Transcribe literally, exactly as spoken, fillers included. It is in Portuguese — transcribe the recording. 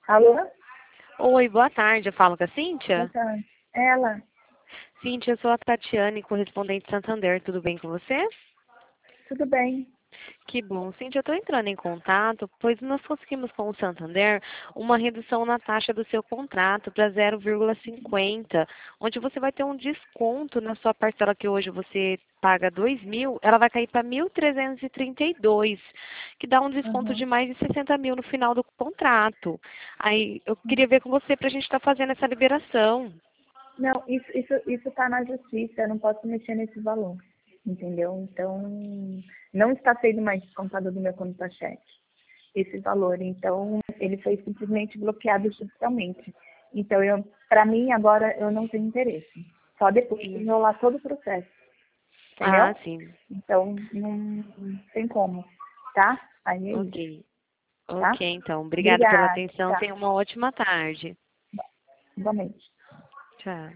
Alô? Oi, boa tarde. Eu falo com a Boa Cíntia? tarde. Ela? Cíntia, eu sou a Tatiane, correspondente Santander. Tudo bem com você? Tudo bem? Que bom. Cíntia, eu estou entrando em contato, pois nós conseguimos com o Santander uma redução na taxa do seu contrato para zero vírgula cinquenta, onde você vai ter um desconto na sua parcela que hoje você paga dois mil, ela vai cair para mil trezentos e trinta e dois, que dá um desconto Uhum. de mais de sessenta mil no final do contrato. Aí eu queria ver com você para a gente estar fazendo essa liberação. Não, isso isso isso está na justiça, eu não posso mexer nesse valor, entendeu? Então, não está sendo mais descontado do meu conta-cheque esse valor. Então, ele foi simplesmente bloqueado judicialmente. Então, eu, para mim, agora, eu não tenho interesse. Só depois de Sim. enrolar todo o processo, entendeu? Ah, sim. Então, não tem como, tá? Aí é isso, Ok. tá? Ok, então. Obrigada pela Obrigada, atenção. tá? Tenha uma ótima tarde. Igualmente. Tchau.